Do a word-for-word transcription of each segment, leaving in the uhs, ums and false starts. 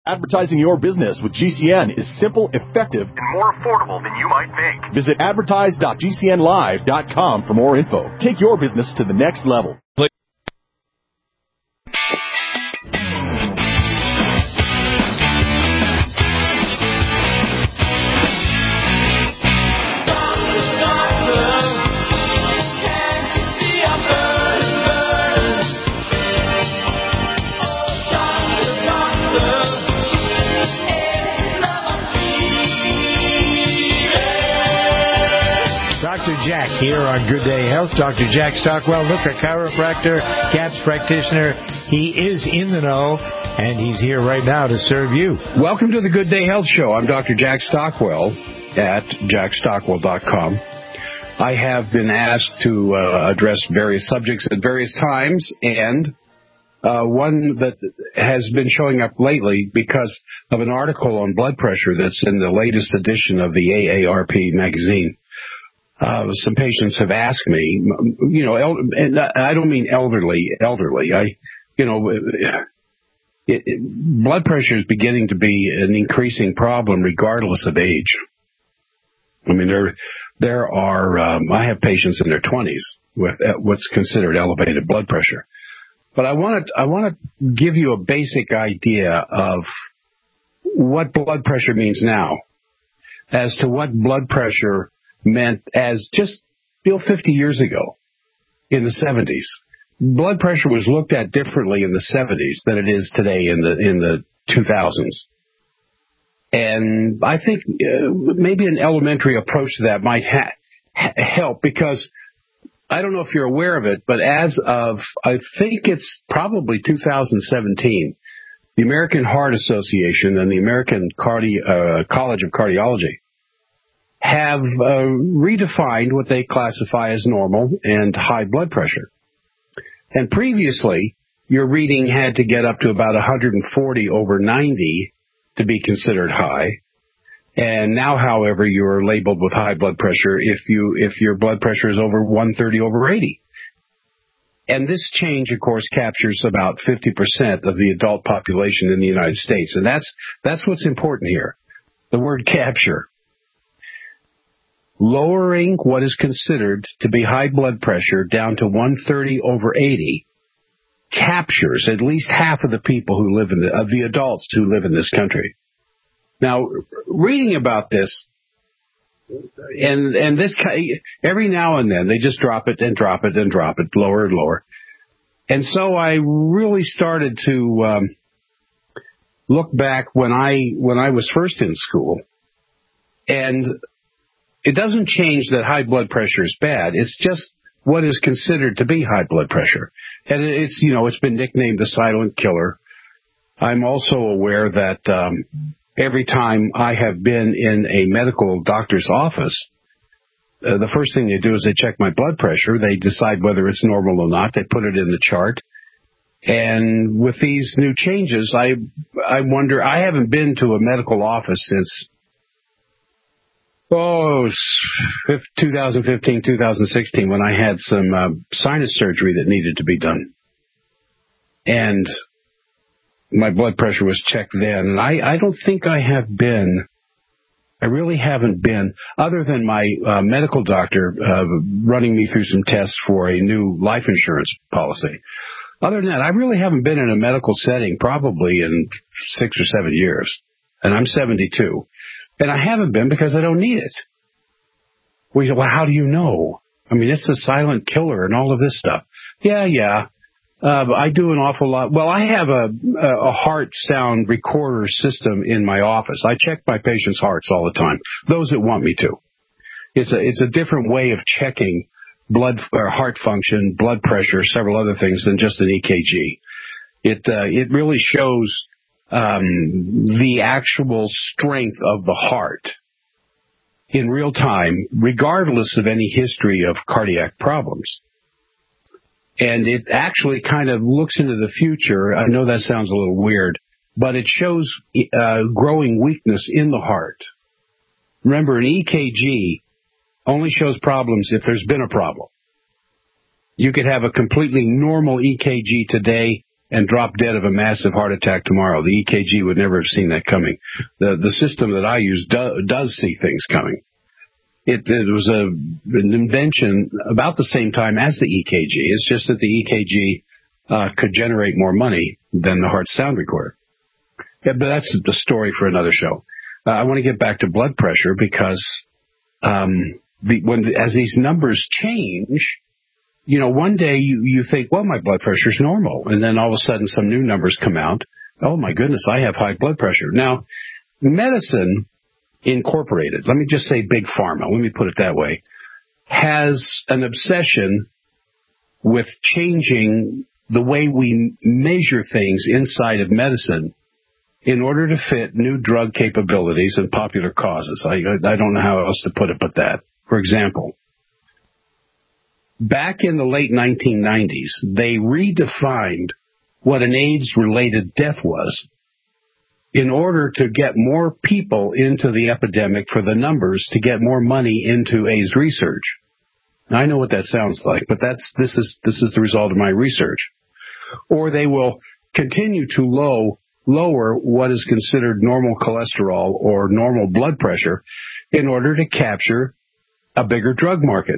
Advertising your business with G C N is simple, effective, and more affordable than you might think. Visit advertise dot g c n live dot com for more info. Take your business to the next level. Doctor Jack here on Good Day Health. Doctor Jack Stockwell, look, a chiropractor, C A P S practitioner. He is in the know, and he's here right now to serve you. Welcome to the Good Day Health Show. I'm Doctor Jack Stockwell at jack stockwell dot com. I have been asked to uh, address various subjects at various times, and uh, one that has been showing up lately because of an article on blood pressure that's in the latest edition of the A A R P magazine. Uh, some patients have asked me, you know, el- and I don't mean elderly, elderly. I, you know, it, it, blood pressure is beginning to be an increasing problem regardless of age. I mean, there, there are, um, I have patients in their twenties with what's considered elevated blood pressure. But I want to, I want to give you a basic idea of what blood pressure means now as to what blood pressure meant as just, you know, fifty years ago in the seventies. Blood pressure was looked at differently in the seventies than it is today in the in the two thousands. And I think uh, maybe an elementary approach to that might ha- ha- help, because I don't know if you're aware of it, but as of, I think it's probably two thousand seventeen, the American Heart Association and the American Cardi- uh, College of Cardiology have uh, redefined what they classify as normal and high blood pressure. And previously, your reading had to get up to about one hundred forty over ninety to be considered high. And now, however, you are labeled with high blood pressure if you if your blood pressure is over one thirty over eighty. And this change, of course, captures about fifty percent of the adult population in the United States. And that's that's what's important here. The word capture. Lowering what is considered to be high blood pressure down to one thirty over eighty captures at least half of the people who live in the, of the adults who live in this country. Now, reading about this, and and this every now and then they just drop it and drop it and drop it lower and lower, and so I really started to um, look back when I when I was first in school, and it doesn't change that high blood pressure is bad. It's just what is considered to be high blood pressure. And it's, you know, it's been nicknamed the silent killer. I'm also aware that um, every time I have been in a medical doctor's office, uh, the first thing they do is they check my blood pressure. They decide whether it's normal or not. They put it in the chart. And with these new changes, I I wonder, I haven't been to a medical office since Oh, twenty fifteen, two thousand sixteen, when I had some uh, sinus surgery that needed to be done. And my blood pressure was checked then. And I, I don't think I have been, I really haven't been, other than my uh, medical doctor uh, running me through some tests for a new life insurance policy. Other than that, I really haven't been in a medical setting probably in six or seven years. And I'm seventy-two. And I haven't been because I don't need it. Well, you say, well, how do you know? I mean, it's the silent killer and all of this stuff. Yeah, yeah. Uh, I do an awful lot. Well, I have a, a heart sound recorder system in my office. I check my patients' hearts all the time, those that want me to. It's a, it's a different way of checking blood or heart function, blood pressure, several other things than just an E K G. It, uh, it really shows Um, the actual strength of the heart in real time, regardless of any history of cardiac problems. And it actually kind of looks into the future. I know that sounds a little weird, but it shows uh, growing weakness in the heart. Remember, an E K G only shows problems if there's been a problem. You could have a completely normal E K G today and drop dead of a massive heart attack tomorrow. The E K G would never have seen that coming. The the system that I use do, does see things coming. It, it was a, an invention about the same time as the E K G. It's just that the E K G uh, could generate more money than the heart sound recorder. Yeah, but that's the story for another show. Uh, I want to get back to blood pressure because um, the, when the, as these numbers change, you know, one day you, you think, well, my blood pressure is normal. And then all of a sudden some new numbers come out. Oh, my goodness, I have high blood pressure. Now, Medicine Incorporated, let me just say Big Pharma, let me put it that way, has an obsession with changing the way we measure things inside of medicine in order to fit new drug capabilities and popular causes. I, I don't know how else to put it but that. For example, back in the late nineteen nineties, they redefined what an AIDS-related death was in order to get more people into the epidemic for the numbers to get more money into AIDS research. Now, I know what that sounds like, but that's this is this is the result of my research. Or they will continue to low lower what is considered normal cholesterol or normal blood pressure in order to capture a bigger drug market.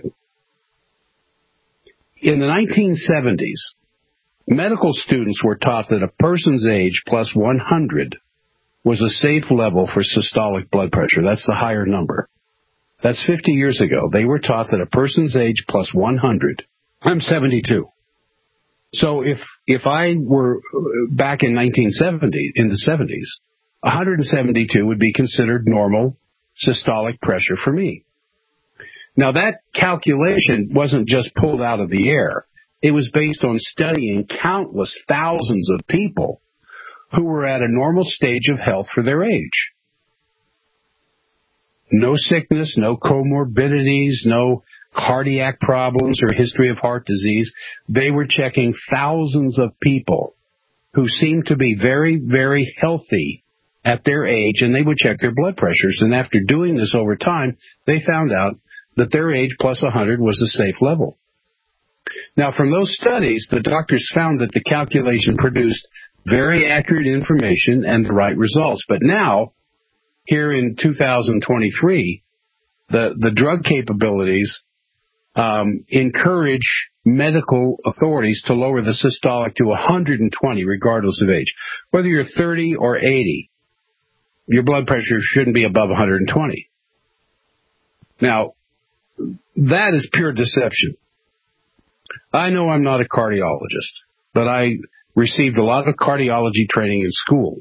In the nineteen seventies, medical students were taught that a person's age plus one hundred was a safe level for systolic blood pressure. That's the higher number. That's fifty years ago. They were taught that a person's age plus one hundred. I'm seventy-two. So if if I were back in nineteen seventy, in the seventies, one hundred seventy-two would be considered normal systolic pressure for me. Now, that calculation wasn't just pulled out of the air. It was based on studying countless thousands of people who were at a normal stage of health for their age. No sickness, no comorbidities, no cardiac problems or history of heart disease. They were checking thousands of people who seemed to be very, very healthy at their age, and they would check their blood pressures. And after doing this over time, they found out that their age plus one hundred was a safe level. Now, from those studies, the doctors found that the calculation produced very accurate information and the right results. But now, here in two thousand twenty-three, the, the drug capabilities um, encourage medical authorities to lower the systolic to one hundred twenty, regardless of age. Whether you're thirty or eighty, your blood pressure shouldn't be above one hundred twenty. Now, that is pure deception. I know I'm not a cardiologist, but I received a lot of cardiology training in school.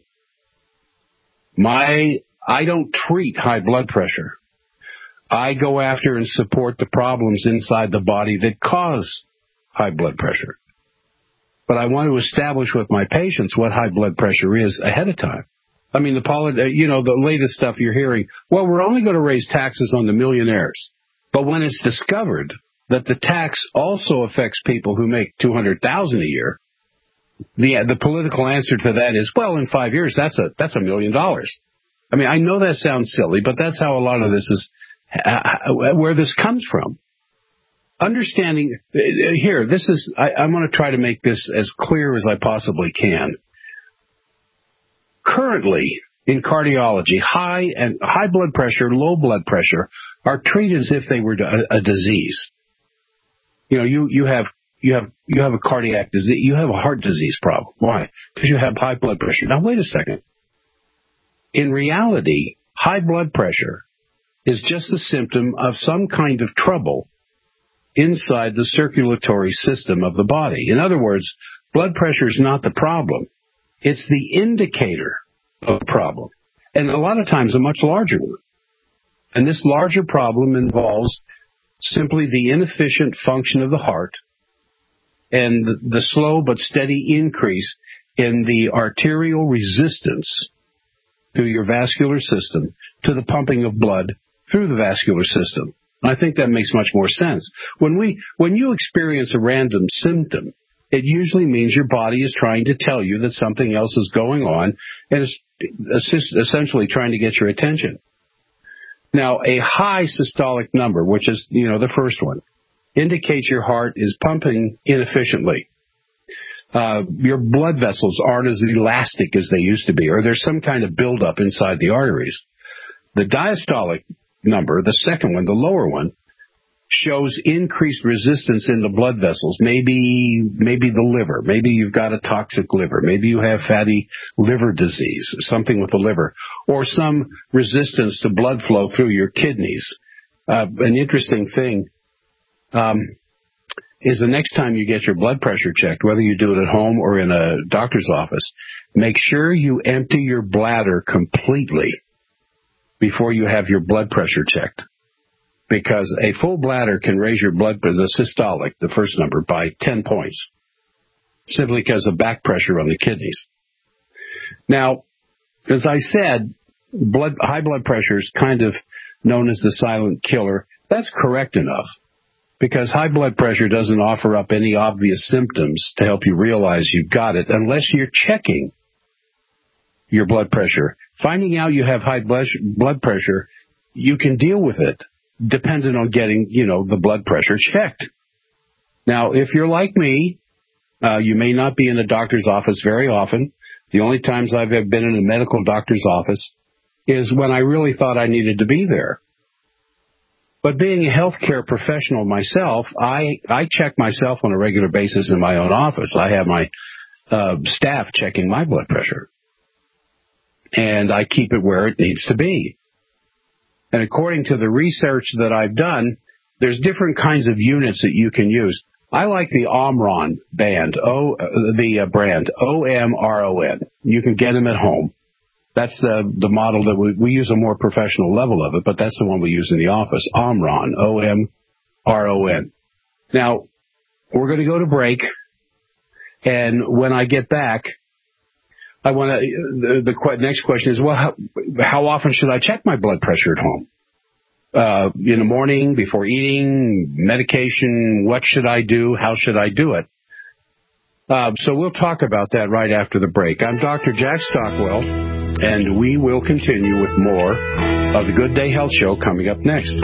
My, I don't treat high blood pressure. I go after and support the problems inside the body that cause high blood pressure. But I want to establish with my patients what high blood pressure is ahead of time. I mean, the you know, the latest stuff you're hearing, well, we're only going to raise taxes on the millionaires. But when it's discovered that the tax also affects people who make two hundred thousand dollars a year, the the political answer to that is, well, in five years, that's a that's a million dollars. I mean, I know that sounds silly, but that's how a lot of this is, uh, where this comes from. Understanding, uh, here, this is, I, I'm going to try to make this as clear as I possibly can. Currently, in cardiology, high and high blood pressure, low blood pressure are treated as if they were a, a disease. You know, you, you have you have you have a cardiac disease, you have a heart disease problem. Why? Because you have high blood pressure. Now, wait a second. In reality, high blood pressure is just a symptom of some kind of trouble inside the circulatory system of the body. In other words, blood pressure is not the problem. It's the indicator of a problem, and a lot of times a much larger one. And this larger problem involves simply the inefficient function of the heart and the slow but steady increase in the arterial resistance through your vascular system to the pumping of blood through the vascular system. I think that makes much more sense. When we, when you experience a random symptom, it usually means your body is trying to tell you that something else is going on and is essentially trying to get your attention. Now, a high systolic number, which is, you know, the first one, indicates your heart is pumping inefficiently. uh, your blood vessels aren't as elastic as they used to be, or there's some kind of buildup inside the arteries. The diastolic number, the second one, the lower one, shows increased resistance in the blood vessels. Maybe, maybe the liver. Maybe you've got a toxic liver. Maybe you have fatty liver disease, something with the liver, or some resistance to blood flow through your kidneys. Uh, an interesting thing um, is the next time you get your blood pressure checked, whether you do it at home or in a doctor's office, make sure you empty your bladder completely before you have your blood pressure checked. Because a full bladder can raise your blood, the systolic, the first number, by ten points, simply because of back pressure on the kidneys. Now, as I said, blood, high blood pressure is kind of known as the silent killer. That's correct enough, because high blood pressure doesn't offer up any obvious symptoms to help you realize you've got it unless you're checking your blood pressure. Finding out you have high blood pressure, you can deal with it, dependent on getting, you know, the blood pressure checked. Now, if you're like me, uh, you may not be in a doctor's office very often. The only times I've ever been in a medical doctor's office is when I really thought I needed to be there. But being a healthcare professional myself, I, I check myself on a regular basis in my own office. I have my uh, staff checking my blood pressure. And I keep it where it needs to be. And according to the research that I've done, there's different kinds of units that you can use. I like the Omron band, O, uh, the uh, brand, O M R O N. You can get them at home. That's the, the model that we, we use a more professional level of it, but that's the one we use in the office, Omron, O M R O N. Now, we're going to go to break, and when I get back, I want to, the, the next question is, well, how, how often should I check my blood pressure at home? Uh, in the morning, before eating, medication, what should I do? How should I do it? Uh, so we'll talk about that right after the break. I'm Doctor Jack Stockwell, and we will continue with more of the Good Day Health Show coming up next.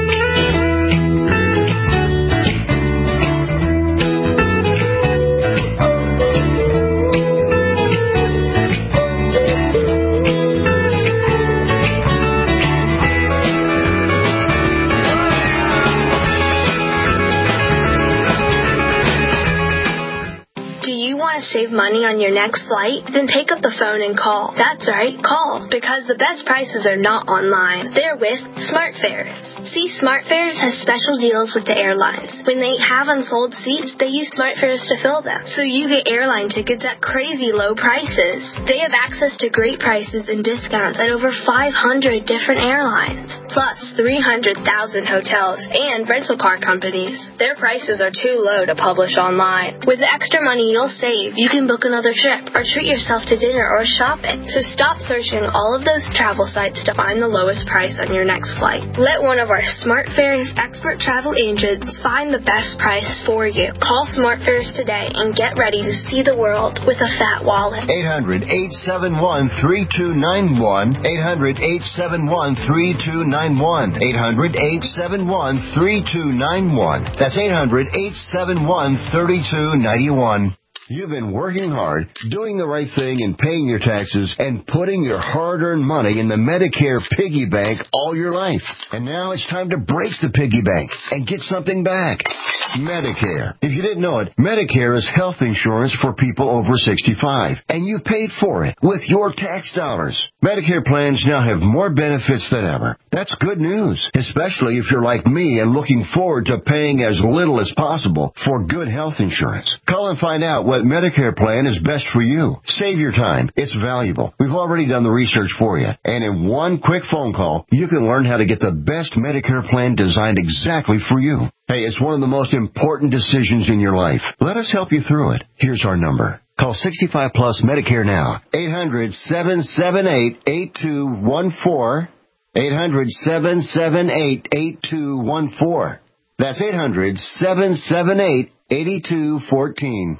Save money on your next flight? Then pick up the phone and call. That's right, call, because the best prices are not online. They're with SmartFares. See, SmartFares has special deals with the airlines. When they have unsold seats, they use SmartFares to fill them. So you get airline tickets at crazy low prices. They have access to great prices and discounts at over five hundred different airlines, plus three hundred thousand hotels and rental car companies. Their prices are too low to publish online. With the extra money you'll save, you can book another trip or treat yourself to dinner or shopping. So stop searching all of those travel sites to find the lowest price on your next flight. Let one of our SmartFares expert travel agents find the best price for you. Call SmartFares today and get ready to see the world with a fat wallet. eight hundred, eight seven one, three two nine one. eight hundred, eight seven one, three two nine one. eight hundred, eight seven one, three two nine one. That's eight hundred, eight seven one, three two nine one. You've been working hard, doing the right thing and paying your taxes and putting your hard-earned money in the Medicare piggy bank all your life. And now it's time to break the piggy bank and get something back. Medicare. If you didn't know it, Medicare is health insurance for people over sixty-five. And you paid for it with your tax dollars. Medicare plans now have more benefits than ever. That's good news, especially if you're like me and looking forward to paying as little as possible for good health insurance. Call and find out what Medicare plan is best for you. Save your time. It's valuable. We've already done the research for you. And in one quick phone call, you can learn how to get the best Medicare plan designed exactly for you. Hey, it's one of the most important decisions in your life. Let us help you through it. Here's our number. Call sixty-five plus Medicare now. eight hundred, seven seven eight, eight two one four. eight hundred, seven seven eight, eight two one four. That's eight hundred, seven seven eight, eight two one four.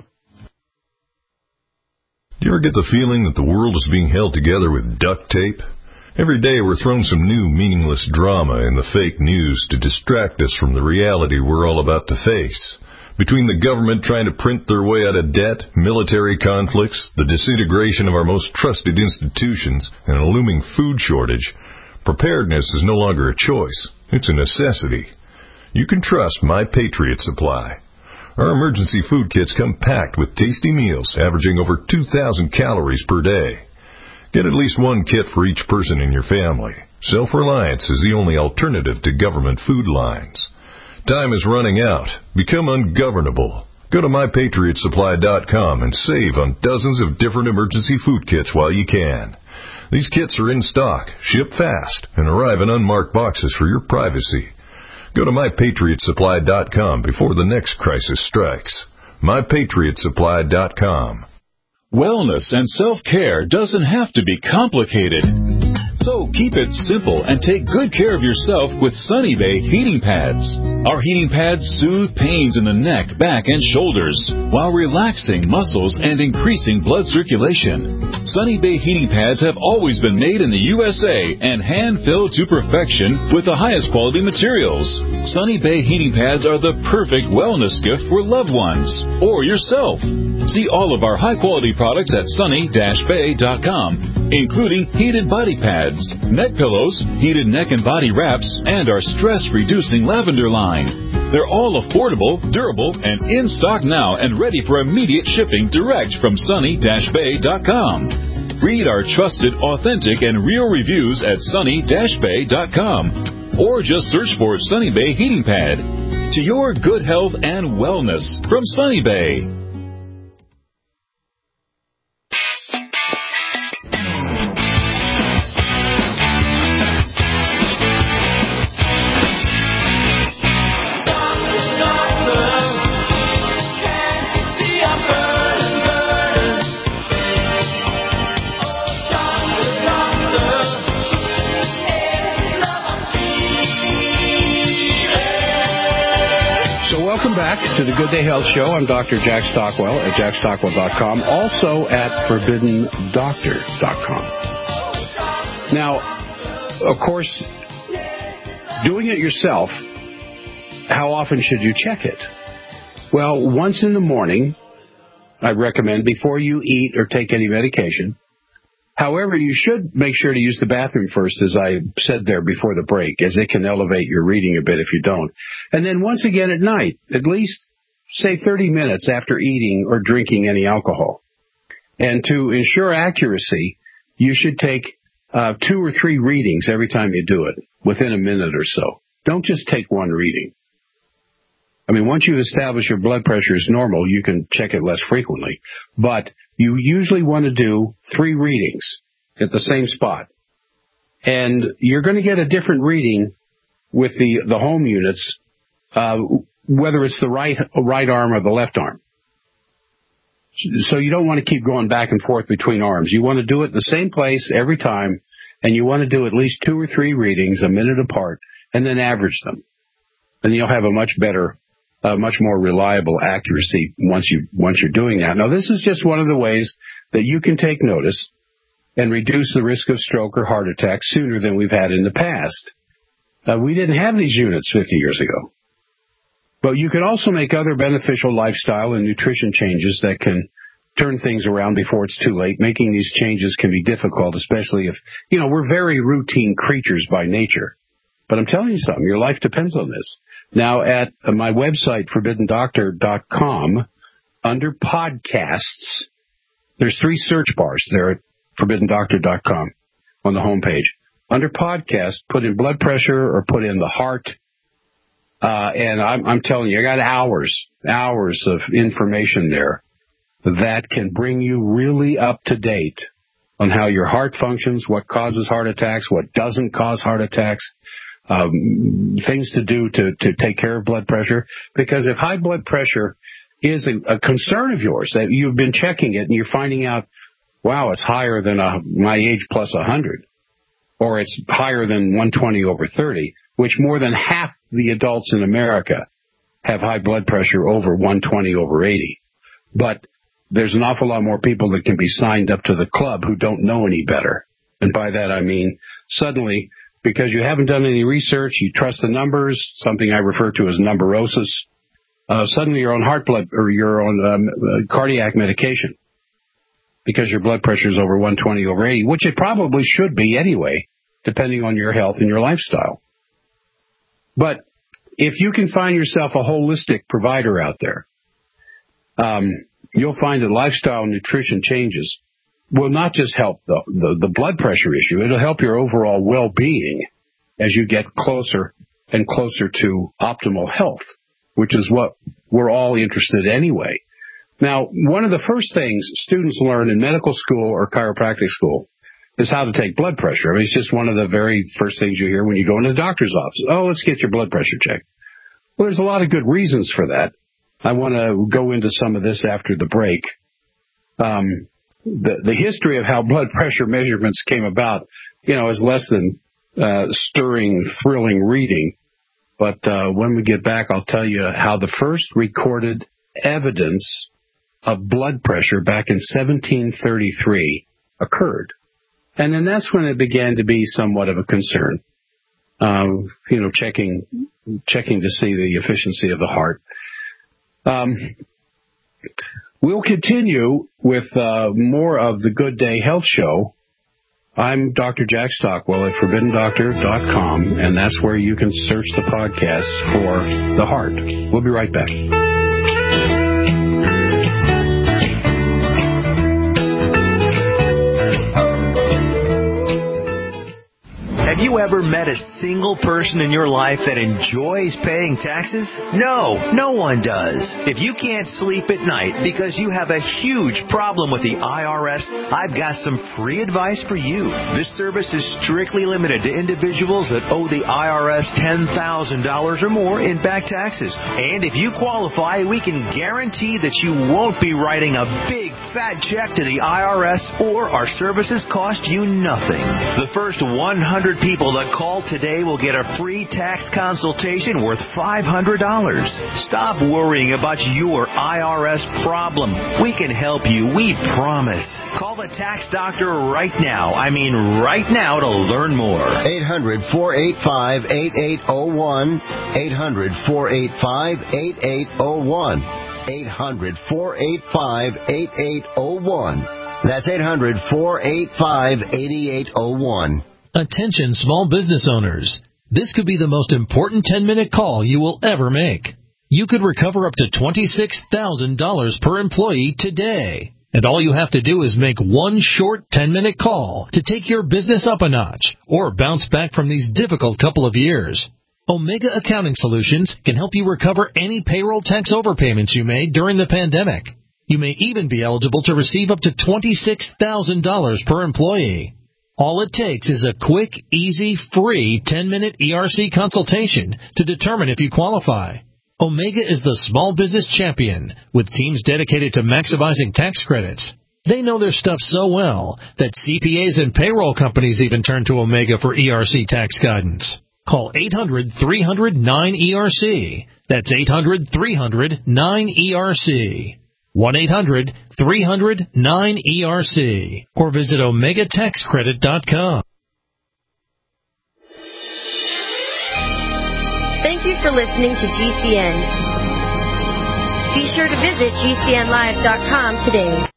Do you ever get the feeling that the world is being held together with duct tape? Every day we're thrown some new meaningless drama in the fake news to distract us from the reality we're all about to face. Between the government trying to print their way out of debt, military conflicts, the disintegration of our most trusted institutions, and a looming food shortage, preparedness is no longer a choice. It's a necessity. You can trust My Patriot Supply. Our emergency food kits come packed with tasty meals averaging over two thousand calories per day. Get at least one kit for each person in your family. Self-reliance is the only alternative to government food lines. Time is running out. Become ungovernable. Go to my patriot supply dot com and save on dozens of different emergency food kits while you can. These kits are in stock, ship fast, and arrive in unmarked boxes for your privacy. Go to my patriot supply dot com before the next crisis strikes. my patriot supply dot com. Wellness and self-care doesn't have to be complicated. So keep it simple and take good care of yourself with Sunny Bay heating pads. Our heating pads soothe pains in the neck, back, and shoulders while relaxing muscles and increasing blood circulation. Sunny Bay heating pads have always been made in the U S A and hand-filled to perfection with the highest quality materials. Sunny Bay heating pads are the perfect wellness gift for loved ones or yourself. See all of our high-quality products at sunny dash bay dot com, including heated body pads, neck pillows, heated neck and body wraps, and our stress-reducing lavender line. They're all affordable, durable, and in stock now and ready for immediate shipping direct from sunny dash bay dot com. Read our trusted, authentic, and real reviews at sunny dash bay dot com or just search for Sunny Bay Heating Pad. To your good health and wellness from Sunny Bay. Back to the Good Day Health Show. I'm Doctor Jack Stockwell at jack stockwell dot com, also at forbidden doctor dot com. Now, of course, doing it yourself, how often should you check it? Well, once in the morning, I recommend before you eat or take any medication. However, you should make sure to use the bathroom first, as I said there before the break, as it can elevate your reading a bit if you don't. And then once again at night, at least, say, thirty minutes after eating or drinking any alcohol. And to ensure accuracy, you should take uh, two or three readings every time you do it, within a minute or so. Don't just take one reading. I mean, once you establish your blood pressure is normal, you can check it less frequently. But you usually want to do three readings at the same spot. And you're going to get a different reading with the, the home units, uh, whether it's the right, right arm or the left arm. So you don't want to keep going back and forth between arms. You want to do it in the same place every time, and you want to do at least two or three readings a minute apart, and then average them. And you'll have a much better Uh, much more reliable accuracy once you once you're doing that. Now, this is just one of the ways that you can take notice and reduce the risk of stroke or heart attack sooner than we've had in the past. Uh, we didn't have these units fifty years ago. But you can also make other beneficial lifestyle and nutrition changes that can turn things around before it's too late. Making these changes can be difficult, especially if, you know, we're very routine creatures by nature. But I'm telling you something, your life depends on this. Now, at my website, forbidden doctor dot com, under podcasts, there's three search bars there at forbidden doctor dot com on the homepage. Under podcast, put in blood pressure or put in the heart. Uh, and I'm, I'm telling you, I got hours, hours of information there that can bring you really up to date on how your heart functions, what causes heart attacks, what doesn't cause heart attacks. Um, things to do to, to take care of blood pressure. Because if high blood pressure is a, a concern of yours, that you've been checking it and you're finding out, wow, it's higher than a, my age plus one hundred, or it's higher than one twenty over thirty, which more than half the adults in America have high blood pressure over one twenty over eighty. But there's an awful lot more people that can be signed up to the club who don't know any better. And by that I mean suddenly, because you haven't done any research, you trust the numbers, something I refer to as numberosis. uh, suddenly you're on heart blood or you're on um, uh, cardiac medication because your blood pressure is over one twenty over eighty, which it probably should be anyway, depending on your health and your lifestyle. But if you can find yourself a holistic provider out there, um, you'll find that lifestyle and nutrition changes will not just help the, the, the blood pressure issue, it'll help your overall well-being as you get closer and closer to optimal health, which is what we're all interested in anyway. Now, one of the first things students learn in medical school or chiropractic school is how to take blood pressure. I mean, it's just one of the very first things you hear when you go into the doctor's office. Oh, let's get your blood pressure checked. Well, there's a lot of good reasons for that. I want to go into some of this after the break. Um, the, the history of how blood pressure measurements came about, you know, is less than uh, stirring, thrilling reading. But uh, when we get back, I'll tell you how the first recorded evidence of blood pressure back in seventeen thirty-three occurred. And then that's when it began to be somewhat of a concern, uh, you know, checking checking to see the efficiency of the heart. Um, we'll continue with uh, more of the Good Day Health Show. I'm Doctor Jack Stockwell at forbidden doctor dot com, and that's where you can search the podcast for the heart. We'll be right back. Have you ever met a single person in your life that enjoys paying taxes? No, no one does. If you can't sleep at night because you have a huge problem with the I R S, I've got some free advice for you. This service is strictly limited to individuals that owe the I R S ten thousand dollars or more in back taxes. And if you qualify, we can guarantee that you won't be writing a big fat check to the I R S, or our services cost you nothing. The first one hundred people that call today will get a free tax consultation worth five hundred dollars. Stop worrying about your I R S problem. We can help you, we promise. Call the tax doctor right now. I mean right now to learn more. eight hundred, four eight five, eight eight zero one. eight hundred, four eight five, eight eight zero one. eight hundred, four eight five, eight eight zero one. That's eight hundred, four eight five, eight eight zero one. Attention small business owners. This could be the most important ten-minute call you will ever make. You could recover up to twenty-six thousand dollars per employee today. And all you have to do is make one short ten-minute call to take your business up a notch or bounce back from these difficult couple of years. Omega Accounting Solutions can help you recover any payroll tax overpayments you made during the pandemic. You may even be eligible to receive up to twenty-six thousand dollars per employee. All it takes is a quick, easy, free ten-minute E R C consultation to determine if you qualify. Omega is the small business champion with teams dedicated to maximizing tax credits. They know their stuff so well that C P As and payroll companies even turn to Omega for E R C tax guidance. Call eight hundred, three hundred, nine E R C. That's eight hundred, three hundred, nine E R C. one eight hundred, three hundred, nine E R C. Or visit omega tax credit dot com. Thank you for listening to G C N. Be sure to visit G C N live dot com today.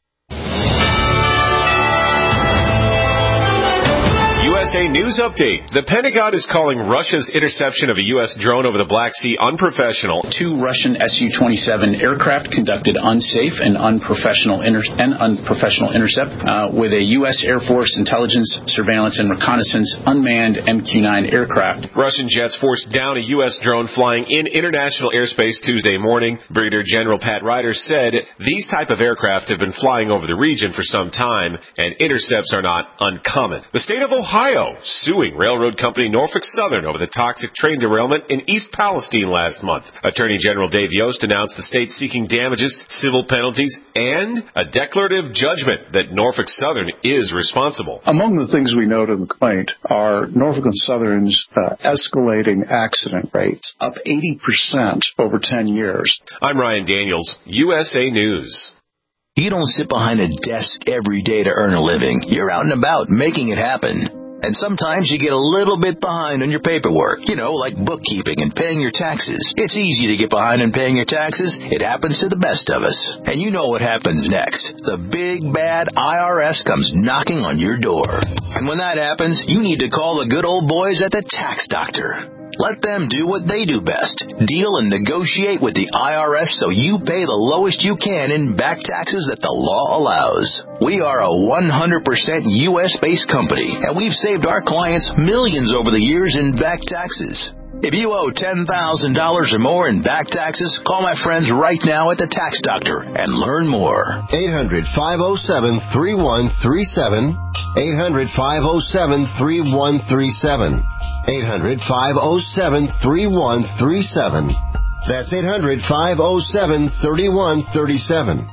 U S A News Update. The Pentagon is calling Russia's interception of a U S drone over the Black Sea unprofessional. Two Russian S U twenty-seven aircraft conducted unsafe and unprofessional inter- and unprofessional intercept uh, with a U S Air Force intelligence, surveillance, and reconnaissance unmanned M Q nine aircraft. Russian jets forced down a U S drone flying in international airspace Tuesday morning. Brigadier General Pat Ryder said these type of aircraft have been flying over the region for some time, and intercepts are not uncommon. The state of Ohio suing railroad company Norfolk Southern over the toxic train derailment in East Palestine last month. Attorney General Dave Yost announced the state seeking damages, civil penalties, and a declarative judgment that Norfolk Southern is responsible. Among the things we note in the complaint are Norfolk and Southern's uh, escalating accident rates, up eighty percent over ten years. I'm Ryan Daniels, U S A News. You don't sit behind a desk every day to earn a living. You're out and about making it happen. And sometimes you get a little bit behind on your paperwork, you know, like bookkeeping and paying your taxes. It's easy to get behind on paying your taxes. It happens to the best of us. And you know what happens next. The big bad I R S comes knocking on your door. And when that happens, you need to call the good old boys at the Tax Doctor. Let them do what they do best. Deal and negotiate with the I R S so you pay the lowest you can in back taxes that the law allows. We are a one hundred percent U S-based company, and we've saved our clients millions over the years in back taxes. If you owe ten thousand dollars or more in back taxes, call my friends right now at the Tax Doctor and learn more. eight hundred, five oh seven, three one three seven. eight hundred, five oh seven, three one three seven. eight hundred, five oh seven, three one three seven. That's eight hundred, five oh seven, three one three seven.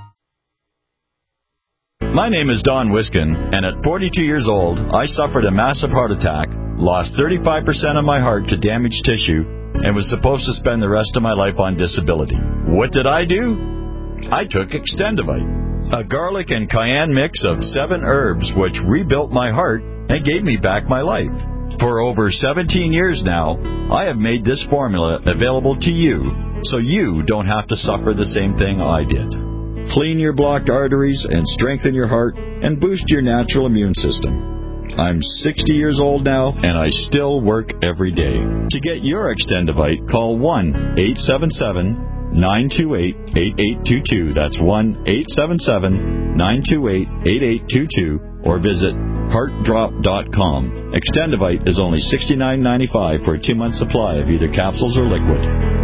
My name is Don Wiskin, and at forty-two years old, I suffered a massive heart attack, lost thirty-five percent of my heart to damaged tissue, and was supposed to spend the rest of my life on disability. What did I do? I took Extendivite, a garlic and cayenne mix of seven herbs which rebuilt my heart and gave me back my life. For over seventeen years now, I have made this formula available to you, so you don't have to suffer the same thing I did. Clean your blocked arteries and strengthen your heart and boost your natural immune system. I'm sixty years old now, and I still work every day. To get your Extendivite, call one eight seven seven, nine two eight, eight eight two two. That's one eight seven seven, nine two eight, eight eight two two, or visit heart drop dot com. Extendivite is only sixty-nine ninety-five for a two-month supply of either capsules or liquid.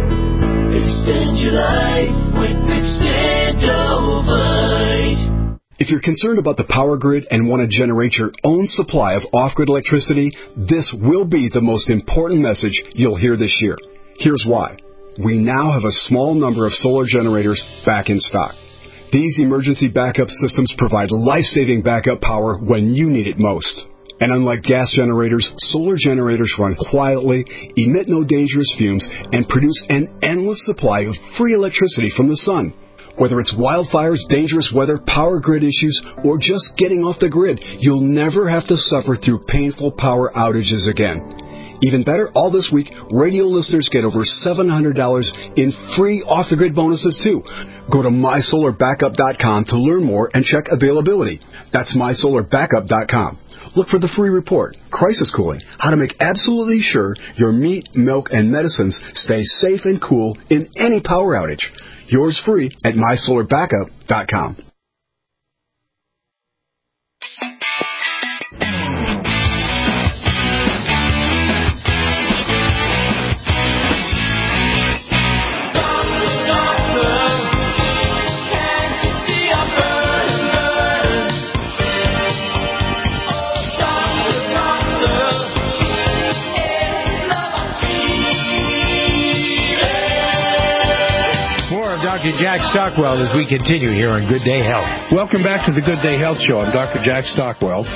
Extend your life with Extendivite. If you're concerned about the power grid and want to generate your own supply of off-grid electricity, this will be the most important message you'll hear this year. Here's why. We now have a small number of solar generators back in stock. These emergency backup systems provide life-saving backup power when you need it most. And unlike gas generators, solar generators run quietly, emit no dangerous fumes, and produce an endless supply of free electricity from the sun. Whether it's wildfires, dangerous weather, power grid issues, or just getting off the grid, you'll never have to suffer through painful power outages again. Even better, all this week, radio listeners get over seven hundred dollars in free off-the-grid bonuses, too. Go to my solar backup dot com to learn more and check availability. That's my solar backup dot com. Look for the free report, Crisis Cooling, how to make absolutely sure your meat, milk, and medicines stay safe and cool in any power outage. Yours free at my solar backup dot com. Doctor Jack Stockwell as we continue here on Good Day Health. Welcome back to the Good Day Health Show. I'm Doctor Jack Stockwell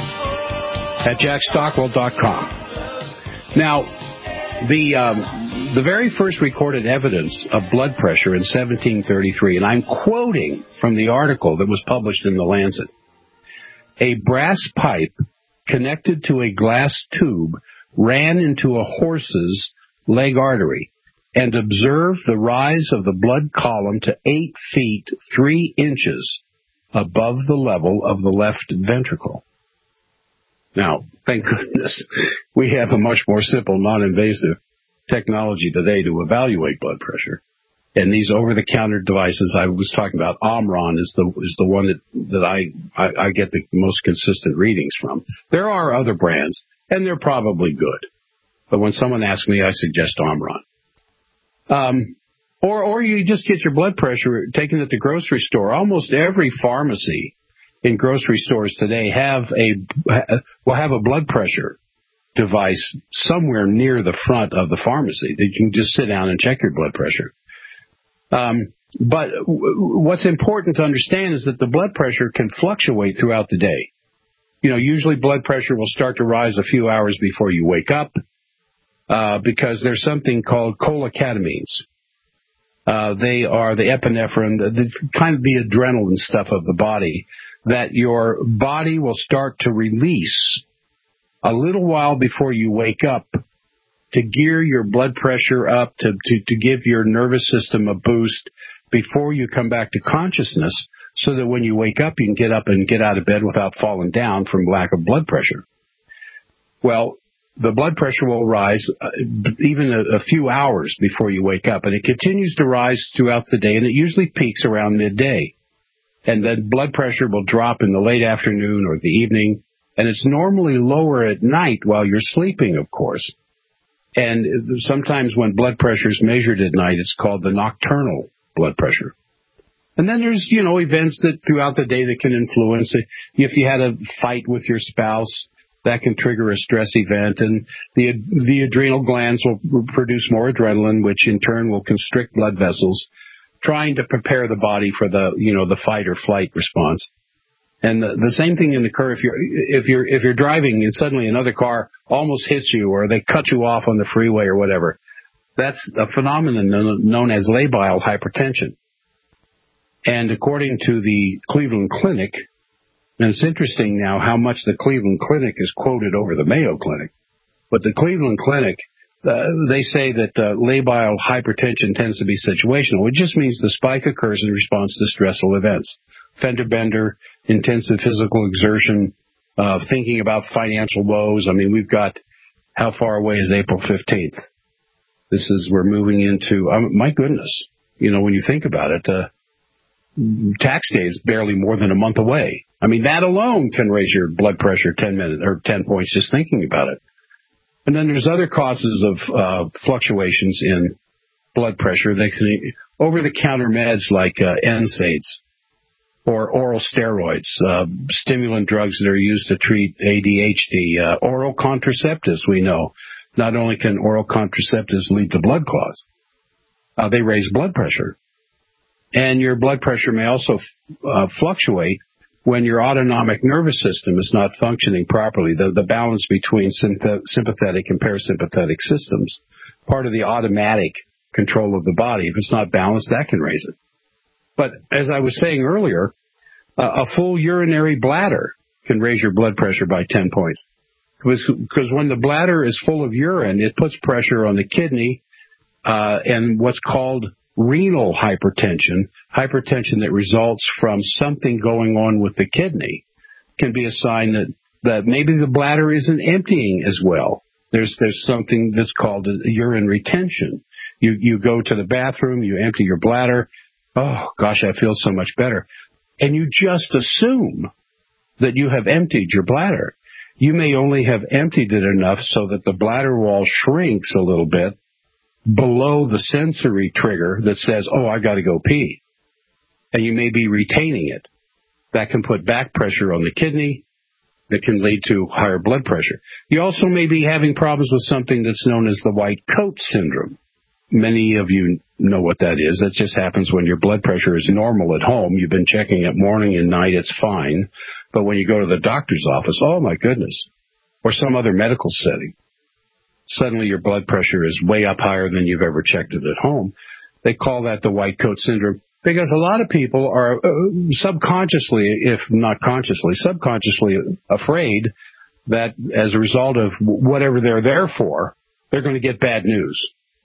at jack stockwell dot com. Now, the um, the very first recorded evidence of blood pressure in seventeen thirty-three, and I'm quoting from the article that was published in The Lancet, a brass pipe connected to a glass tube ran into a horse's leg artery and observed the rise of the blood column to eight feet, three inches above the level of the left ventricle. Now, thank goodness, we have a much more simple, non-invasive technology today to evaluate blood pressure. And these over-the-counter devices I was talking about, Omron is the is the one that, that I, I, I get the most consistent readings from. There are other brands, and they're probably good. But when someone asks me, I suggest Omron. Um, or, or you just get your blood pressure taken at the grocery store. Almost every pharmacy in grocery stores today have a, will have a blood pressure device somewhere near the front of the pharmacy that you can just sit down and check your blood pressure. Um, but w- what's important to understand is that the blood pressure can fluctuate throughout the day. You know, usually blood pressure will start to rise a few hours before you wake up. Uh, because there's something called cholecatamines. Uh, they are the epinephrine, the, the kind of the adrenaline stuff of the body that your body will start to release a little while before you wake up to gear your blood pressure up, to, to, to give your nervous system a boost before you come back to consciousness, so that when you wake up, you can get up and get out of bed without falling down from lack of blood pressure. Well, the blood pressure will rise uh, even a, a few hours before you wake up, and it continues to rise throughout the day, and it usually peaks around midday. And then blood pressure will drop in the late afternoon or the evening, and it's normally lower at night while you're sleeping, of course. And sometimes when blood pressure is measured at night, it's called the nocturnal blood pressure. And then there's, you know, events that throughout the day that can influence it. If you had a fight with your spouse, that can trigger a stress event, and the the adrenal glands will produce more adrenaline, which in turn will constrict blood vessels, trying to prepare the body for the, you know, the fight or flight response. And the, the same thing can occur if you're if you're if you're driving and suddenly another car almost hits you, or they cut you off on the freeway or whatever. That's a phenomenon known as labile hypertension. And according to the Cleveland Clinic, and it's interesting now how much the Cleveland Clinic is quoted over the Mayo Clinic, but the Cleveland Clinic, uh, they say that uh, labile hypertension tends to be situational. It just means the spike occurs in response to stressful events. Fender bender, intensive physical exertion, uh, thinking about financial woes. I mean, we've got, how far away is April fifteenth? This is, we're moving into, um, my goodness, you know, when you think about it, uh, tax day is barely more than a month away. I mean, that alone can raise your blood pressure ten minutes or ten points just thinking about it. And then there's other causes of uh, fluctuations in blood pressure. They can, over-the-counter meds like uh, N SAIDs or oral steroids, uh, stimulant drugs that are used to treat A D H D, uh, oral contraceptives. We know not only can oral contraceptives lead to blood clots, uh, they raise blood pressure. And your blood pressure may also uh, fluctuate when your autonomic nervous system is not functioning properly, the, the balance between sympathetic and parasympathetic systems, part of the automatic control of the body. If it's not balanced, that can raise it. But as I was saying earlier, uh, a full urinary bladder can raise your blood pressure by ten points. Because when the bladder is full of urine, it puts pressure on the kidney uh, and what's called renal hypertension, hypertension that results from something going on with the kidney, can be a sign that, that maybe the bladder isn't emptying as well. There's there's something that's called a urine retention. You you go to the bathroom, you empty your bladder. Oh, gosh, I feel so much better. And you just assume that you have emptied your bladder. You may only have emptied it enough so that the bladder wall shrinks a little bit below the sensory trigger that says, oh, I got to go pee. And you may be retaining it. That can put back pressure on the kidney. That can lead to higher blood pressure. You also may be having problems with something that's known as the white coat syndrome. Many of you know what that is. That just happens when your blood pressure is normal at home. You've been checking it morning and night. It's fine. But when you go to the doctor's office, oh, my goodness, or some other medical setting, suddenly your blood pressure is way up higher than you've ever checked it at home. They call that the white coat syndrome because a lot of people are uh, subconsciously, if not consciously, subconsciously afraid that as a result of whatever they're there for, they're going to get bad news.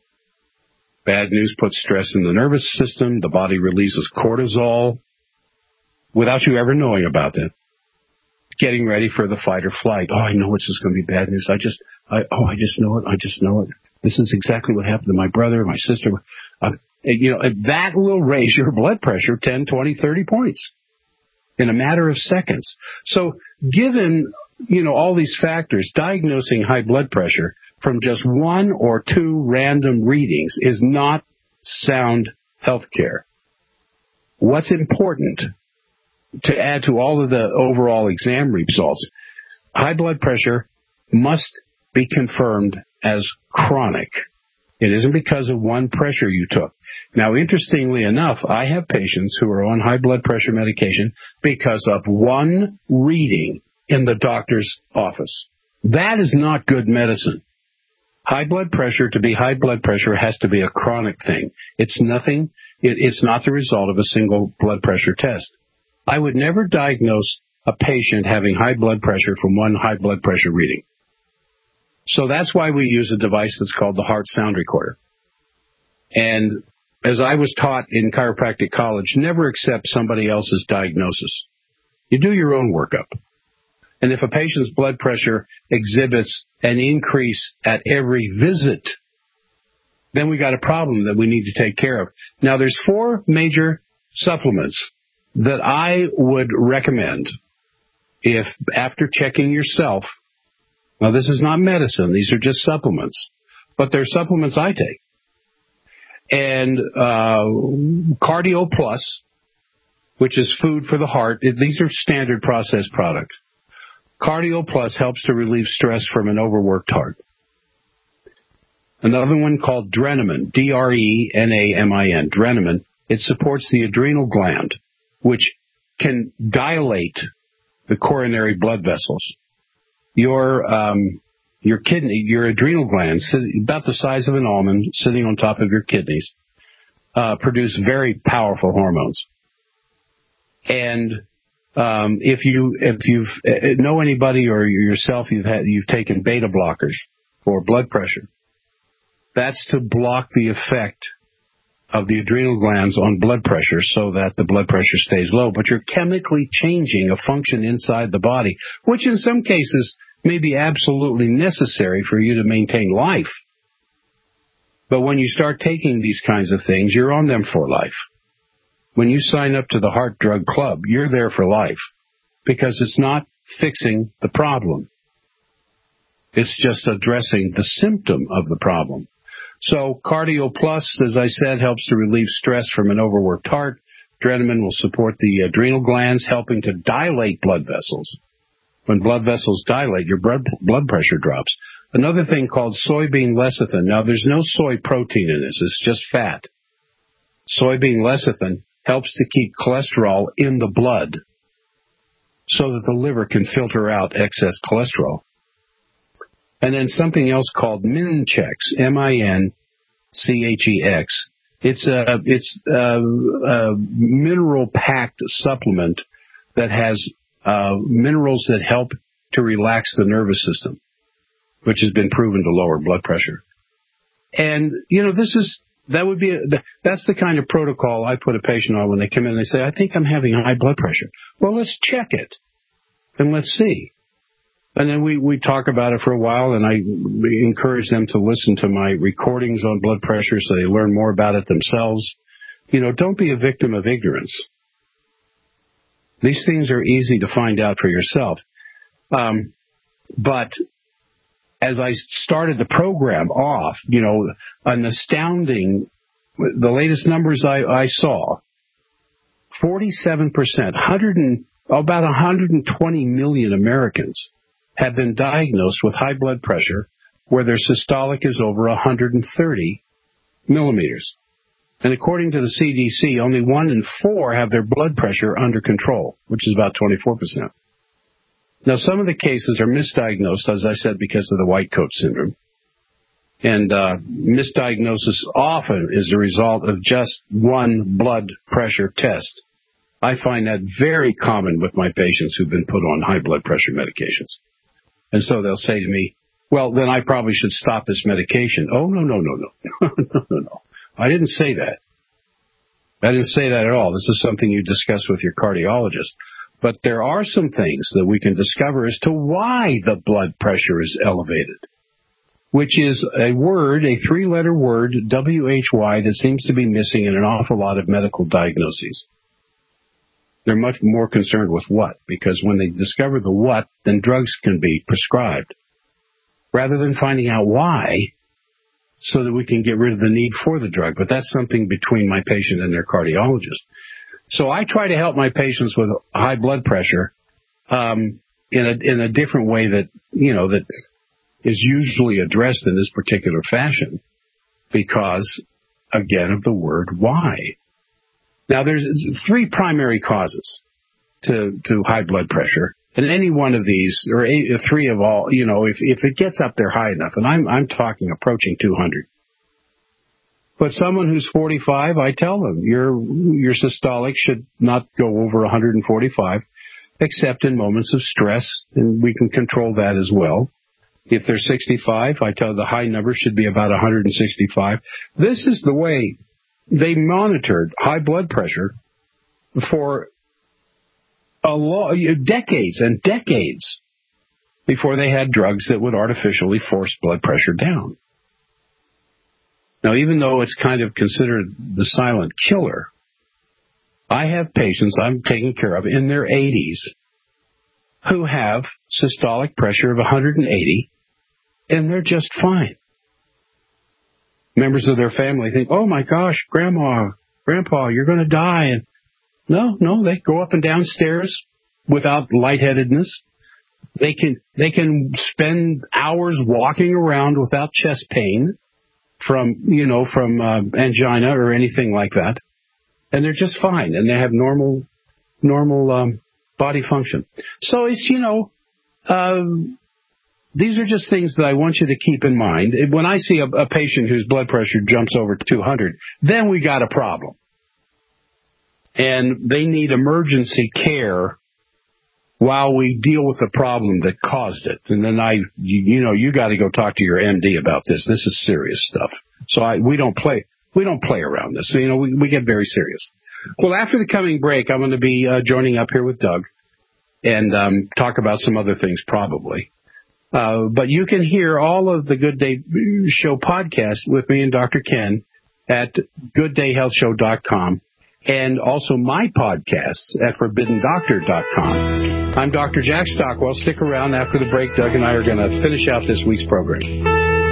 Bad news puts stress in the nervous system. The body releases cortisol without you ever knowing about it. Getting ready for the fight or flight. Oh, I know it's just going to be bad news. I just, I, oh, I just know it. I just know it. This is exactly what happened to my brother, my sister. Uh, you know, that will raise your blood pressure ten, twenty, thirty points in a matter of seconds. So given, you know, all these factors, diagnosing high blood pressure from just one or two random readings is not sound health care. What's important, to add to all of the overall exam results, high blood pressure must be confirmed as chronic. It isn't because of one pressure you took. Now, interestingly enough, I have patients who are on high blood pressure medication because of one reading in the doctor's office. That is not good medicine. High blood pressure, to be high blood pressure, has to be a chronic thing. It's nothing, it, it's not the result of a single blood pressure test. I would never diagnose a patient having high blood pressure from one high blood pressure reading. So that's why we use a device that's called the Heart Sound Recorder. And as I was taught in chiropractic college, never accept somebody else's diagnosis. You do your own workup. And if a patient's blood pressure exhibits an increase at every visit, then we got a problem that we need to take care of. Now, there's four major supplements that I would recommend if, after checking yourself, now this is not medicine, these are just supplements, but they're supplements I take. And uh, Cardio Plus, which is food for the heart, these are standard processed products. Cardio Plus helps to relieve stress from an overworked heart. Another one called Drenamin, D R E N A M I N, Drenamin. It supports the adrenal gland, which can dilate the coronary blood vessels. Your um, your kidney, your adrenal glands, about the size of an almond, sitting on top of your kidneys, uh, produce very powerful hormones. And um, if you if you know anybody or yourself, you've had you've taken beta blockers for blood pressure. That's to block the effect of the adrenal glands on blood pressure so that the blood pressure stays low. But you're chemically changing a function inside the body, which in some cases may be absolutely necessary for you to maintain life. But when you start taking these kinds of things, you're on them for life. When you sign up to the Heart Drug Club, you're there for life because it's not fixing the problem. It's just addressing the symptom of the problem. So Cardio Plus, as I said, helps to relieve stress from an overworked heart. Drenamin will support the adrenal glands, helping to dilate blood vessels. When blood vessels dilate, your blood blood pressure drops. Another thing called soybean lecithin. Now, there's no soy protein in this. It's just fat. Soybean lecithin helps to keep cholesterol in the blood so that the liver can filter out excess cholesterol. And then something else called Minchex, M I N C H E X. It's a, it's a, a mineral-packed supplement that has uh, minerals that help to relax the nervous system, which has been proven to lower blood pressure. And, you know, this is, that would be, a, that's the kind of protocol I put a patient on when they come in and they say, I think I'm having high blood pressure. Well, let's check it and let's see. And then we, we talk about it for a while, and I encourage them to listen to my recordings on blood pressure so they learn more about it themselves. You know, don't be a victim of ignorance. These things are easy to find out for yourself. Um, but as I started the program off, you know, an astounding, the latest numbers I, I saw, forty-seven percent, one hundred and, about one hundred twenty million Americans have been diagnosed with high blood pressure where their systolic is over one hundred thirty millimeters. And according to the C D C, only one in four have their blood pressure under control, which is about twenty-four percent. Now, some of the cases are misdiagnosed, as I said, because of the white coat syndrome. And uh, misdiagnosis often is a result of just one blood pressure test. I find that very common with my patients who've been put on high blood pressure medications. And so they'll say to me, well, then I probably should stop this medication. Oh, no, no, no, no. no, no, no. I didn't say that. I didn't say that at all. This is something you discuss with your cardiologist. But there are some things that we can discover as to why the blood pressure is elevated, which is a word, a three-letter word, W H Y, that seems to be missing in an awful lot of medical diagnoses. They're much more concerned with what, because when they discover the what, then drugs can be prescribed, rather than finding out why so that we can get rid of the need for the drug. But that's something between my patient and their cardiologist. So I try to help my patients with high blood pressure um, in a in a different way that, you know, that is usually addressed in this particular fashion because, again, of the word why. Now, there's three primary causes to, to high blood pressure, and any one of these, or eight, three of all, you know, if, if it gets up there high enough, and I'm, I'm talking approaching two hundred. But someone who's forty-five, I tell them, your, your systolic should not go over one hundred forty-five, except in moments of stress, and we can control that as well. If they're sixty-five, I tell the high number should be about one hundred sixty-five. This is the way they monitored high blood pressure for a lo- decades and decades before they had drugs that would artificially force blood pressure down. Now, even though it's kind of considered the silent killer, I have patients I'm taking care of in their eighties who have systolic pressure of one hundred eighty, and they're just fine. Members of their family think, oh, my gosh, Grandma, Grandpa, you're going to die. And no, no, they go up and down stairs without lightheadedness. They can they can spend hours walking around without chest pain from, you know, from uh, angina or anything like that. And they're just fine, and they have normal normal um, body function. So it's, you know, um, these are just things that I want you to keep in mind. When I see a, a patient whose blood pressure jumps over two hundred, then we got a problem. And they need emergency care while we deal with the problem that caused it. And then I, you, you know, you got to go talk to your M D about this. This is serious stuff. So I, we don't play, we don't play around this. You know, we, we get very serious. Well, after the coming break, I'm going to be uh, joining up here with Doug and um, talk about some other things probably. Uh, but you can hear all of the Good Day Show podcasts with me and Doctor Ken at good day health show dot com. And also my podcasts at forbidden doctor dot com. I'm Doctor Jack Stockwell. Stick around after the break. Doug and I are going to finish out this week's program.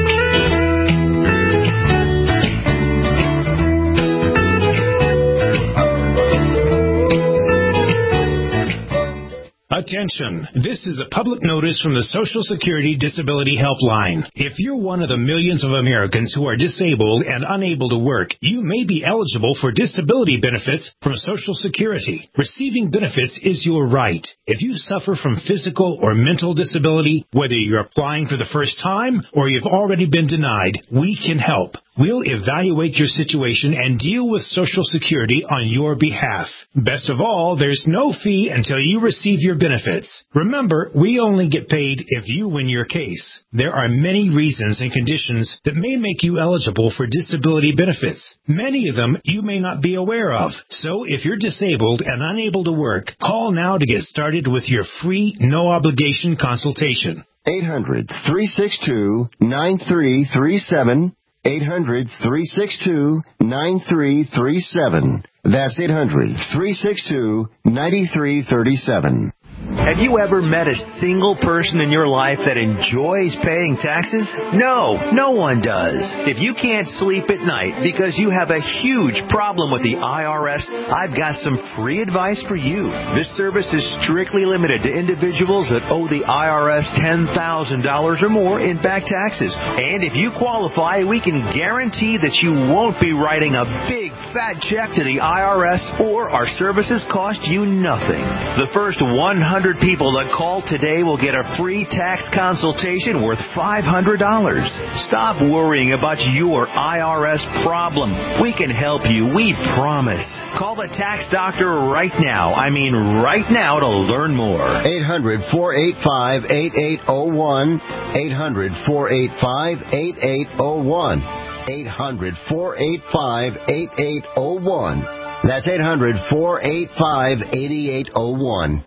Attention. This is a public notice from the Social Security Disability Helpline. If you're one of the millions of Americans who are disabled and unable to work, you may be eligible for disability benefits from Social Security. Receiving benefits is your right. If you suffer from physical or mental disability, whether you're applying for the first time or you've already been denied, we can help. We'll evaluate your situation and deal with Social Security on your behalf. Best of all, there's no fee until you receive your benefits. Remember, we only get paid if you win your case. There are many reasons and conditions that may make you eligible for disability benefits. Many of them you may not be aware of. So if you're disabled and unable to work, call now to get started with your free, no-obligation consultation. eight hundred, three six two, nine three three seven. eight hundred, three six two, nine three three seven. That's eight hundred, three six two, nine three three seven. Have you ever met a single person in your life that enjoys paying taxes? No, no one does. If you can't sleep at night because you have a huge problem with the I R S, I've got some free advice for you. This service is strictly limited to individuals that owe the I R S ten thousand dollars or more in back taxes. And if you qualify, we can guarantee that you won't be writing a big fat check to the I R S, or our services cost you nothing. The first one hundred people that call today will get a free tax consultation worth five hundred dollars. Stop worrying about your I R S problem. We can help you, we promise. Call the tax doctor right now. I mean right now to learn more. eight hundred, four eight five, eight eight zero one. eight hundred, four eight five, eight eight zero one. eight hundred, four eight five, eight eight zero one. That's eight hundred, four eight five, eight eight zero one.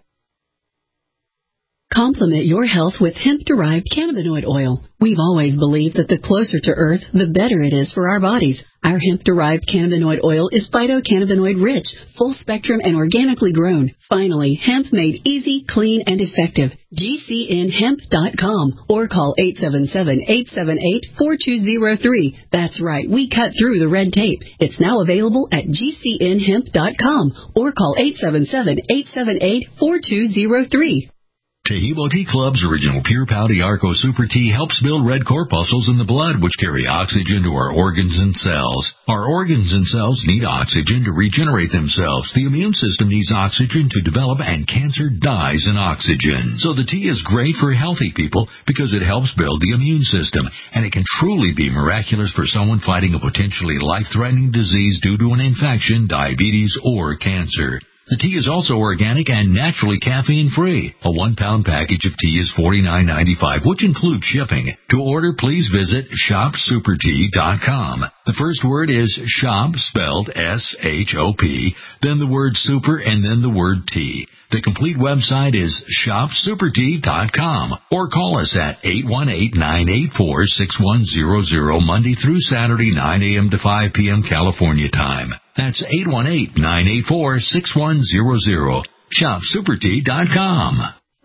Complement your health with hemp-derived cannabinoid oil. We've always believed that the closer to Earth, the better it is for our bodies. Our hemp-derived cannabinoid oil is phytocannabinoid-rich, full-spectrum, and organically grown. Finally, hemp made easy, clean, and effective. G C N hemp dot com or call eight seven seven, eight seven eight, four two zero three. That's right, we cut through the red tape. It's now available at G C N hemp dot com or call eight seven seven, eight seven eight, four two zero three. Tehebo Tea Club's original Pure Pau Arco Super Tea helps build red corpuscles in the blood, which carry oxygen to our organs and cells. Our organs and cells need oxygen to regenerate themselves. The immune system needs oxygen to develop, and cancer dies in oxygen. So the tea is great for healthy people because it helps build the immune system, and it can truly be miraculous for someone fighting a potentially life-threatening disease due to an infection, diabetes, or cancer. The tea is also organic and naturally caffeine-free. A one-pound package of tea is forty-nine ninety-five, which includes shipping. To order, please visit shop super tea dot com. The first word is shop, spelled S H O P, then the word super, and then the word tea. The complete website is shop super tea dot com, or call us at eight one eight, nine eight four, six one zero zero Monday through Saturday, nine a.m. to five p.m. California time. That's eight one eight, nine eight four, six one zero zero. shop super tea dot com.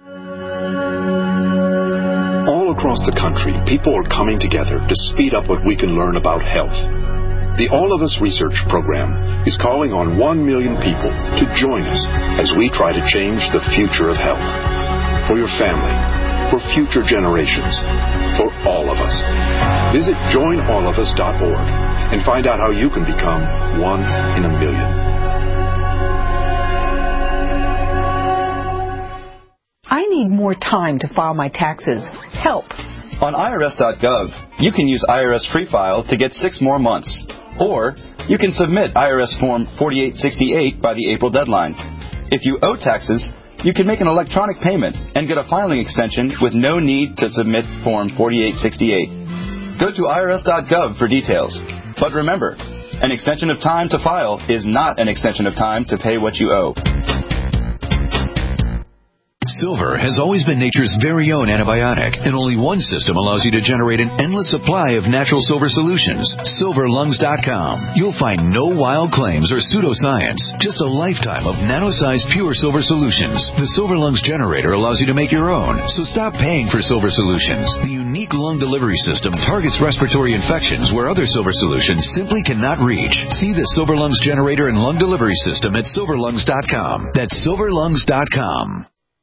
All across the country, people are coming together to speed up what we can learn about health. The All of Us Research Program is calling on one million people to join us as we try to change the future of health. For your family, for future generations, for all of us. Visit join all of us dot org and find out how you can become one in a million. I need more time to file my taxes. Help. On I R S dot gov, you can use I R S Free File to get six more months. Or you can submit I R S Form forty-eight sixty-eight by the April deadline. If you owe taxes, you can make an electronic payment and get a filing extension with no need to submit Form forty-eight sixty-eight. Go to I R S dot gov for details. But remember, an extension of time to file is not an extension of time to pay what you owe. Silver has always been nature's very own antibiotic, and only one system allows you to generate an endless supply of natural silver solutions. silver lungs dot com. You'll find no wild claims or pseudoscience, just a lifetime of nano-sized pure silver solutions. The Silver Lungs generator allows you to make your own, so stop paying for silver solutions. The unique lung delivery system targets respiratory infections where other silver solutions simply cannot reach. See the Silver Lungs generator and lung delivery system at silver lungs dot com. That's silver lungs dot com.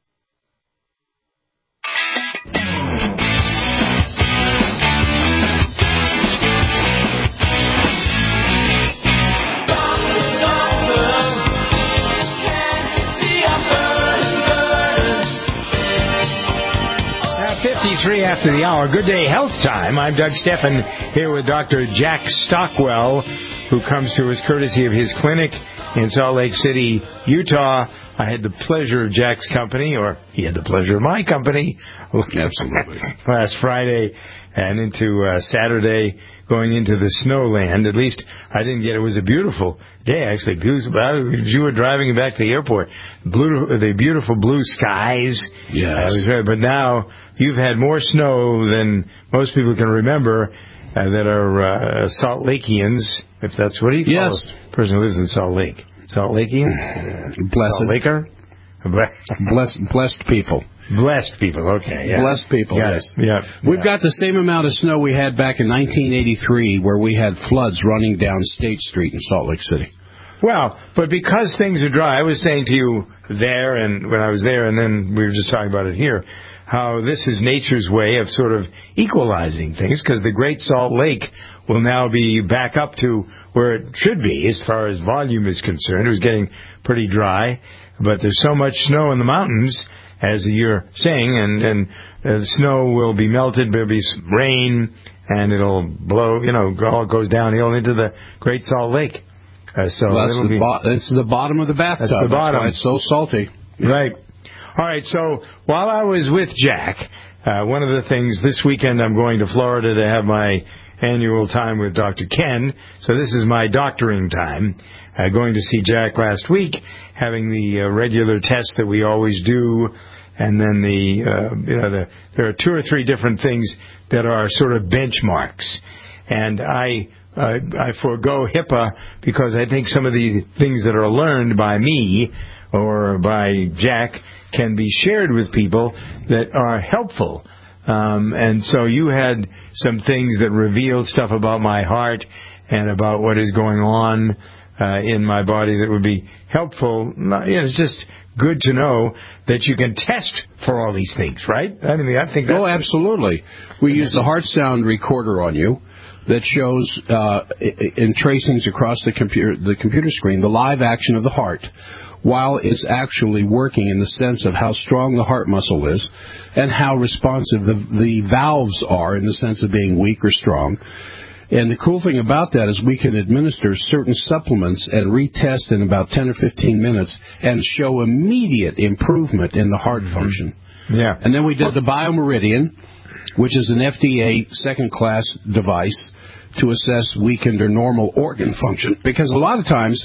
fifty-three after the hour. Good day, health time. I'm Doug Steffen here with Doctor Jack Stockwell, who comes to us courtesy of his clinic in Salt Lake City, Utah. I had the pleasure of Jack's company, or he had the pleasure of my company. Absolutely. Last Friday and into uh, Saturday, going into the snowland. At least I didn't get it. It was a beautiful day, actually. Beautiful. As you were driving back to the airport, blue, the beautiful blue skies. Yes. Uh, but now you've had more snow than most people can remember uh, that are uh, Salt Lakeans, if that's what he calls yes. a person who lives in Salt Lake. Salt Lakean? Blessed. Salt Laker? blessed, blessed people. Blessed people, okay. Yeah. Blessed people, got yes. It. Yeah. We've yeah. got the same amount of snow we had back in nineteen eighty-three, where we had floods running down State Street in Salt Lake City. Well, but because things are dry, I was saying to you there, and when I was there, and then we were just talking about it here, how this is nature's way of sort of equalizing things, because the Great Salt Lake will now be back up to where it should be as far as volume is concerned. It was getting pretty dry, but there's so much snow in the mountains, as you're saying, and, and uh, the snow will be melted, there'll be rain, and it'll blow, you know, all goes downhill into the Great Salt Lake. Uh, so well, that's, it'll the be, bo- that's the bottom of the bathtub. That's the bottom. That's why it's so salty. Right. All right, so while I was with Jack, uh, one of the things, this weekend I'm going to Florida to have my annual time with Doctor Ken, so this is my doctoring time. Uh, going to see Jack last week, having the uh, regular tests that we always do, and then the, uh, you know, the, there are two or three different things that are sort of benchmarks. And I, uh, I forego HIPAA because I think some of the things that are learned by me or by Jack can be shared with people that are helpful. Um, and so you had some things that revealed stuff about my heart and about what is going on uh, in my body that would be helpful. Not, you know, it's just good to know that you can test for all these things, right? I mean, I think that's... Oh, absolutely. We use the heart sound recorder on you that shows uh, in tracings across the computer, the computer screen, the live action of the heart, while it's actually working in the sense of how strong the heart muscle is and how responsive the, the valves are in the sense of being weak or strong. And the cool thing about that is we can administer certain supplements and retest in about ten or fifteen minutes and show immediate improvement in the heart function. Yeah. And then we did the BioMeridian, which is an F D A second-class device to assess weakened or normal organ function. Because a lot of times,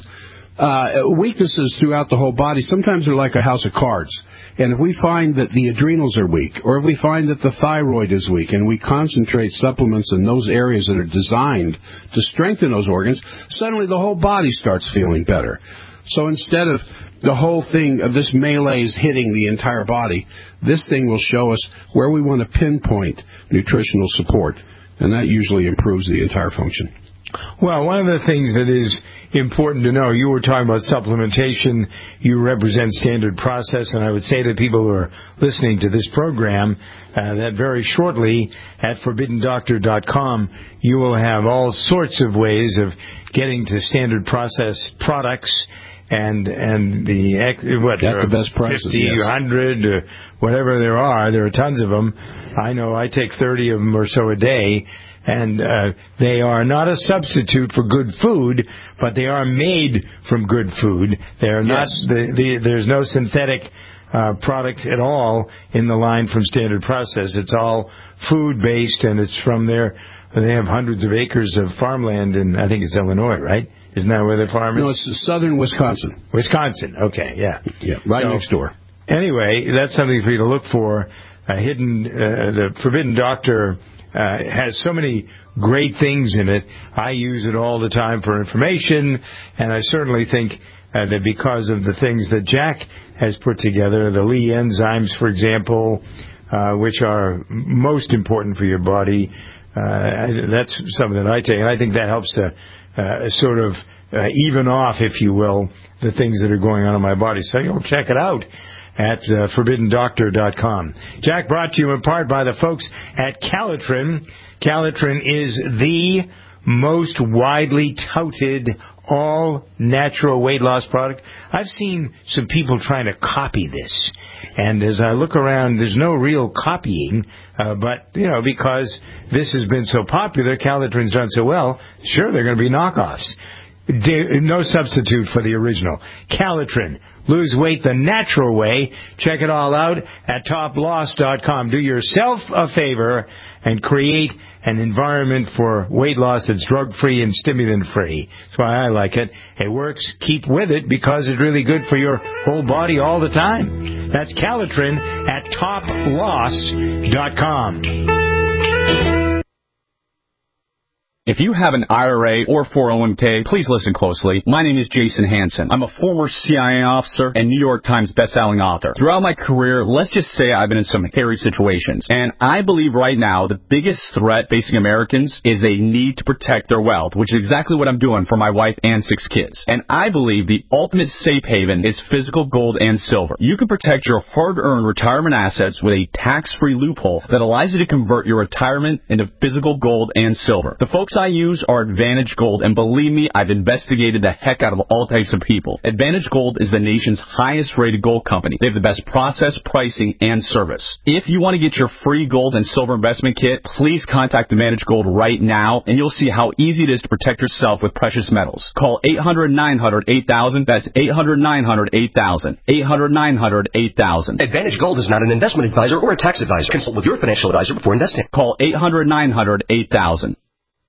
uh, weaknesses throughout the whole body, sometimes they're like a house of cards. And if we find that the adrenals are weak, or if we find that the thyroid is weak, and we concentrate supplements in those areas that are designed to strengthen those organs, suddenly the whole body starts feeling better. So instead of the whole thing of this melee is hitting the entire body, this thing will show us where we want to pinpoint nutritional support, and that usually improves the entire function. Well, one of the things that is important to know, you were talking about supplementation, you represent Standard Process, and I would say to people who are listening to this program uh, that very shortly at forbidden doctor dot com you will have all sorts of ways of getting to Standard Process products and and the what Got the best prices, fifty, yes. one hundred, or whatever there are. There are tons of them. I know I take thirty of them or so a day. And uh, they are not a substitute for good food, but they are made from good food. They are not. Yes. The, the, there's no synthetic uh, product at all in the line from Standard Process. It's all food based, and it's from their. They have hundreds of acres of farmland in, I think it's Illinois, right? Isn't that where their farm is? No, it's southern Wisconsin. Wisconsin. Okay, yeah, yeah, right so, next door. Anyway, that's something for you to look for. Uh, hidden, uh, the Forbidden Doctor. Uh, it has so many great things in it. I use it all the time for information, and I certainly think uh, that because of the things that Jack has put together, the Lee enzymes, for example, uh, which are most important for your body, uh, that's something that I take, and I think that helps to uh, sort of uh, even off, if you will, the things that are going on in my body. So you'll check it out at uh, forbidden doctor dot com. Jack, brought to you in part by the folks at Calitrin. Calitrin is the most widely touted all-natural weight loss product. I've seen some people trying to copy this, and as I look around, there's no real copying, uh, but, you know, because this has been so popular, Calitrin's done so well, sure, they're going to be knockoffs. No substitute for the original. Calitrin. Lose weight the natural way. Check it all out at top loss dot com. Do yourself a favor and create an environment for weight loss that's drug-free and stimulant-free. That's why I like it. It works. Keep with it because it's really good for your whole body all the time. That's Calitrin at top loss dot com. If you have an I R A or four oh one k, please listen closely. My name is Jason Hansen. I'm a former C I A officer and New York Times bestselling author. Throughout my career, let's just say I've been in some hairy situations. And I believe right now the biggest threat facing Americans is they need to protect their wealth, which is exactly what I'm doing for my wife and six kids. And I believe the ultimate safe haven is physical gold and silver. You can protect your hard-earned retirement assets with a tax-free loophole that allows you to convert your retirement into physical gold and silver. The folks I use are Advantage Gold, and believe me, I've investigated the heck out of all types of people. Advantage Gold is the nation's highest rated gold company. They have the best process, pricing, and service. If you want to get your free gold and silver investment kit, please contact Advantage Gold right now, and you'll see how easy it is to protect yourself with precious metals. Call eight hundred, nine hundred, eight thousand. That's eight hundred, nine hundred, eight thousand. eight hundred, nine hundred, eight thousand. Advantage Gold is not an investment advisor or a tax advisor. Consult with your financial advisor before investing. Call eight hundred, nine hundred, eight thousand.